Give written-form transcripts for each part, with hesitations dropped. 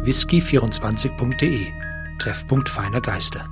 whisky24.de, Treffpunkt feiner Geister.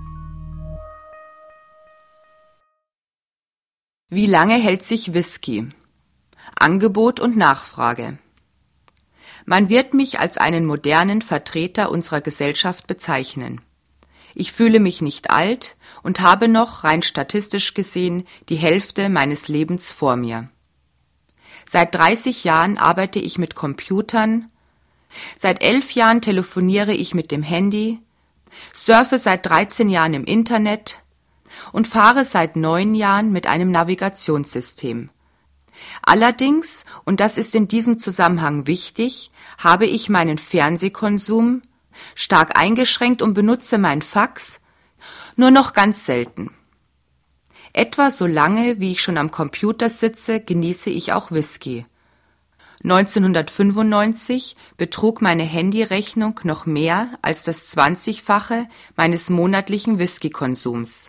Wie lange hält sich Whisky? Angebot und Nachfrage. Man wird mich als einen modernen Vertreter unserer Gesellschaft bezeichnen. Ich fühle mich nicht alt und habe noch, rein statistisch gesehen, die Hälfte meines Lebens vor mir. Seit 30 Jahren arbeite ich mit Computern, seit 11 Jahren telefoniere ich mit dem Handy, surfe seit 13 Jahren im Internet und fahre seit 9 Jahren mit einem Navigationssystem. Allerdings, und das ist in diesem Zusammenhang wichtig, habe ich meinen Fernsehkonsum stark eingeschränkt und benutze mein Fax nur noch ganz selten. Etwa so lange, wie ich schon am Computer sitze, genieße ich auch Whisky. 1995 betrug meine Handyrechnung noch mehr als das 20-fache meines monatlichen Whiskykonsums.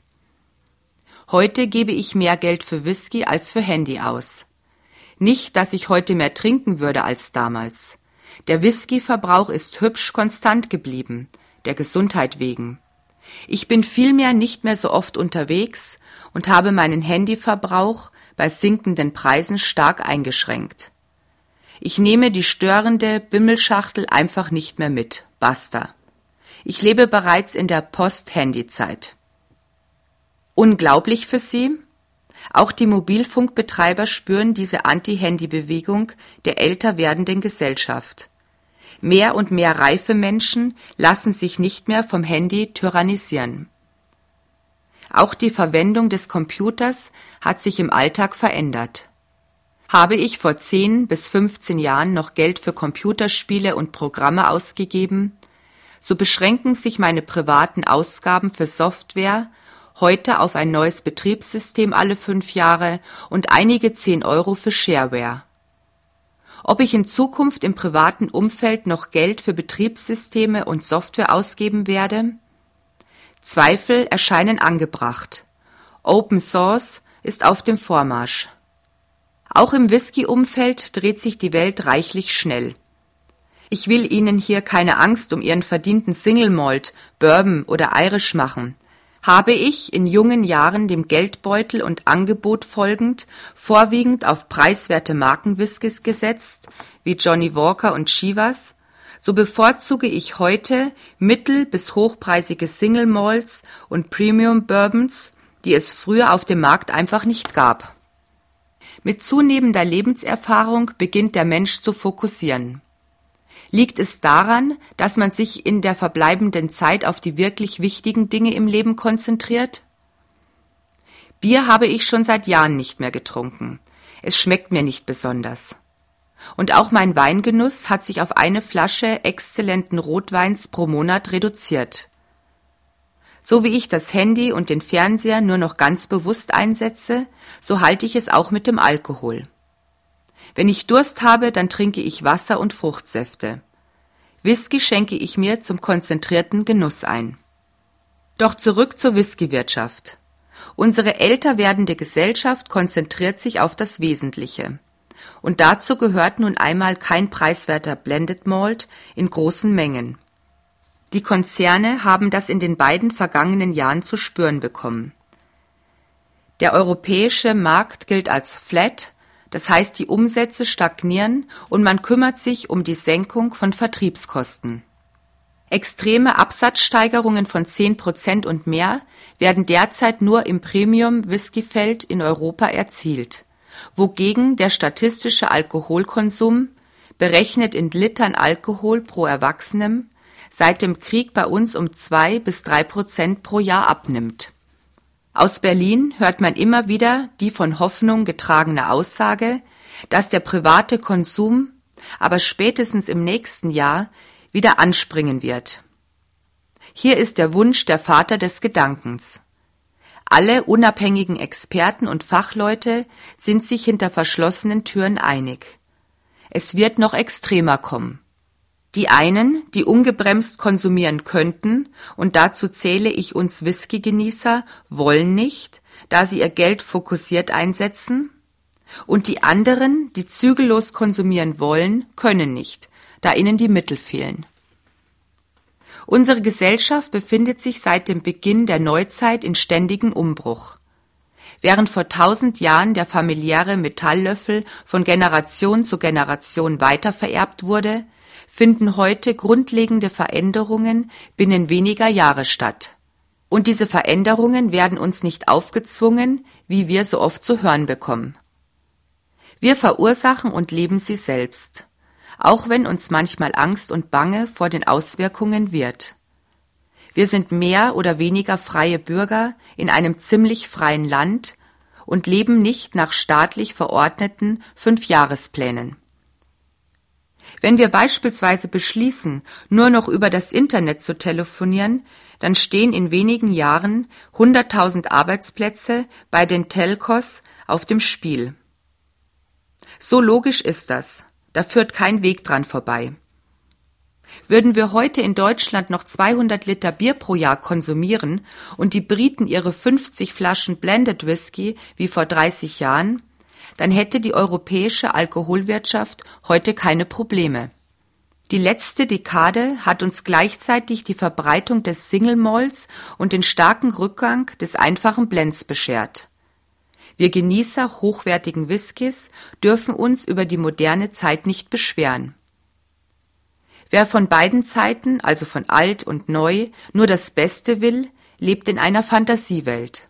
Heute gebe ich mehr Geld für Whisky als für Handy aus. Nicht, dass ich heute mehr trinken würde als damals. Der Whiskyverbrauch ist hübsch konstant geblieben, der Gesundheit wegen. Ich bin vielmehr nicht mehr so oft unterwegs und habe meinen Handyverbrauch bei sinkenden Preisen stark eingeschränkt. Ich nehme die störende Bimmelschachtel einfach nicht mehr mit. Basta. Ich lebe bereits in der Post-Handy-Zeit. Unglaublich für Sie? Auch die Mobilfunkbetreiber spüren diese Anti-Handy-Bewegung der älter werdenden Gesellschaft. Mehr und mehr reife Menschen lassen sich nicht mehr vom Handy tyrannisieren. Auch die Verwendung des Computers hat sich im Alltag verändert. Habe ich vor 10 bis 15 Jahren noch Geld für Computerspiele und Programme ausgegeben, so beschränken sich meine privaten Ausgaben für Software heute auf ein neues Betriebssystem alle 5 Jahre und einige 10 € für Shareware. Ob ich in Zukunft im privaten Umfeld noch Geld für Betriebssysteme und Software ausgeben werde? Zweifel erscheinen angebracht. Open Source ist auf dem Vormarsch. Auch im Whisky-Umfeld dreht sich die Welt reichlich schnell. Ich will Ihnen hier keine Angst um Ihren verdienten Single Malt, Bourbon oder Irish machen. Habe ich in jungen Jahren dem Geldbeutel und Angebot folgend vorwiegend auf preiswerte Markenwhiskys gesetzt, wie Johnnie Walker und Chivas, so bevorzuge ich heute mittel- bis hochpreisige Single Malts und Premium Bourbons, die es früher auf dem Markt einfach nicht gab. Mit zunehmender Lebenserfahrung beginnt der Mensch zu fokussieren. Liegt es daran, dass man sich in der verbleibenden Zeit auf die wirklich wichtigen Dinge im Leben konzentriert? Bier habe ich schon seit Jahren nicht mehr getrunken. Es schmeckt mir nicht besonders. Und auch mein Weingenuss hat sich auf eine Flasche exzellenten Rotweins pro Monat reduziert. So wie ich das Handy und den Fernseher nur noch ganz bewusst einsetze, so halte ich es auch mit dem Alkohol. Wenn ich Durst habe, dann trinke ich Wasser und Fruchtsäfte. Whisky schenke ich mir zum konzentrierten Genuss ein. Doch zurück zur Whiskywirtschaft. Unsere älter werdende Gesellschaft konzentriert sich auf das Wesentliche. Und dazu gehört nun einmal kein preiswerter Blended Malt in großen Mengen. Die Konzerne haben das in den beiden vergangenen Jahren zu spüren bekommen. Der europäische Markt gilt als flat, das heißt, die Umsätze stagnieren und man kümmert sich um die Senkung von Vertriebskosten. Extreme Absatzsteigerungen von 10% und mehr werden derzeit nur im Premium-Whiskyfeld in Europa erzielt, wogegen der statistische Alkoholkonsum, berechnet in Litern Alkohol pro Erwachsenem, seit dem Krieg bei uns um 2 bis 3% pro Jahr abnimmt. Aus Berlin hört man immer wieder die von Hoffnung getragene Aussage, dass der private Konsum aber spätestens im nächsten Jahr wieder anspringen wird. Hier ist der Wunsch der Vater des Gedankens. Alle unabhängigen Experten und Fachleute sind sich hinter verschlossenen Türen einig. Es wird noch extremer kommen. Die einen, die ungebremst konsumieren könnten, und dazu zähle ich uns Whisky-Genießer, wollen nicht, da sie ihr Geld fokussiert einsetzen, und die anderen, die zügellos konsumieren wollen, können nicht, da ihnen die Mittel fehlen. Unsere Gesellschaft befindet sich seit dem Beginn der Neuzeit in ständigem Umbruch. Während vor 1000 Jahren der familiäre Metalllöffel von Generation zu Generation weitervererbt wurde, finden heute grundlegende Veränderungen binnen weniger Jahre statt. Und diese Veränderungen werden uns nicht aufgezwungen, wie wir so oft zu hören bekommen. Wir verursachen und leben sie selbst, auch wenn uns manchmal Angst und Bange vor den Auswirkungen wird. Wir sind mehr oder weniger freie Bürger in einem ziemlich freien Land und leben nicht nach staatlich verordneten 5-Jahresplänen. Wenn wir beispielsweise beschließen, nur noch über das Internet zu telefonieren, dann stehen in wenigen Jahren 100.000 Arbeitsplätze bei den Telcos auf dem Spiel. So logisch ist das, da führt kein Weg dran vorbei. Würden wir heute in Deutschland noch 200 Liter Bier pro Jahr konsumieren und die Briten ihre 50 Flaschen Blended Whisky wie vor 30 Jahren, dann hätte die europäische Alkoholwirtschaft heute keine Probleme. Die letzte Dekade hat uns gleichzeitig die Verbreitung des Single Malts und den starken Rückgang des einfachen Blends beschert. Wir Genießer hochwertigen Whiskys dürfen uns über die moderne Zeit nicht beschweren. Wer von beiden Zeiten, also von alt und neu, nur das Beste will, lebt in einer Fantasiewelt.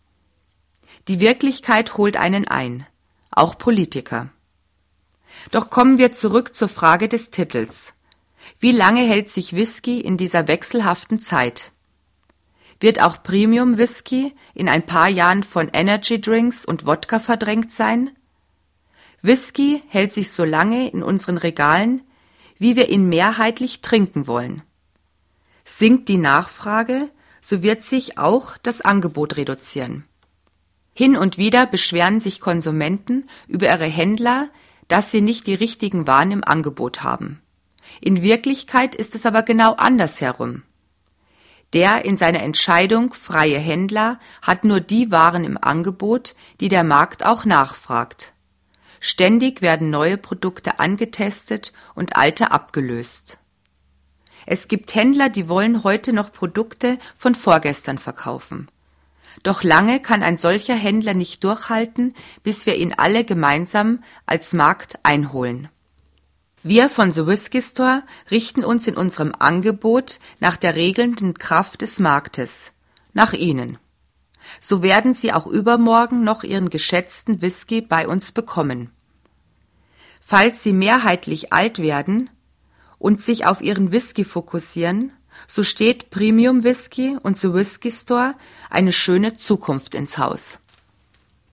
Die Wirklichkeit holt einen ein, auch Politiker. Doch kommen wir zurück zur Frage des Titels. Wie lange hält sich Whisky in dieser wechselhaften Zeit? Wird auch Premium Whisky in ein paar Jahren von Energy Drinks und Wodka verdrängt sein? Whisky hält sich so lange in unseren Regalen, wie wir ihn mehrheitlich trinken wollen. Sinkt die Nachfrage, so wird sich auch das Angebot reduzieren. Hin und wieder beschweren sich Konsumenten über ihre Händler, dass sie nicht die richtigen Waren im Angebot haben. In Wirklichkeit ist es aber genau andersherum. Der in seiner Entscheidung freie Händler hat nur die Waren im Angebot, die der Markt auch nachfragt. Ständig werden neue Produkte angetestet und alte abgelöst. Es gibt Händler, die wollen heute noch Produkte von vorgestern verkaufen. Doch lange kann ein solcher Händler nicht durchhalten, bis wir ihn alle gemeinsam als Markt einholen. Wir von The Whisky Store richten uns in unserem Angebot nach der regelnden Kraft des Marktes, nach Ihnen. So werden Sie auch übermorgen noch Ihren geschätzten Whisky bei uns bekommen. Falls Sie mehrheitlich alt werden und sich auf Ihren Whisky fokussieren, so steht Premium Whisky und The Whisky Store eine schöne Zukunft ins Haus.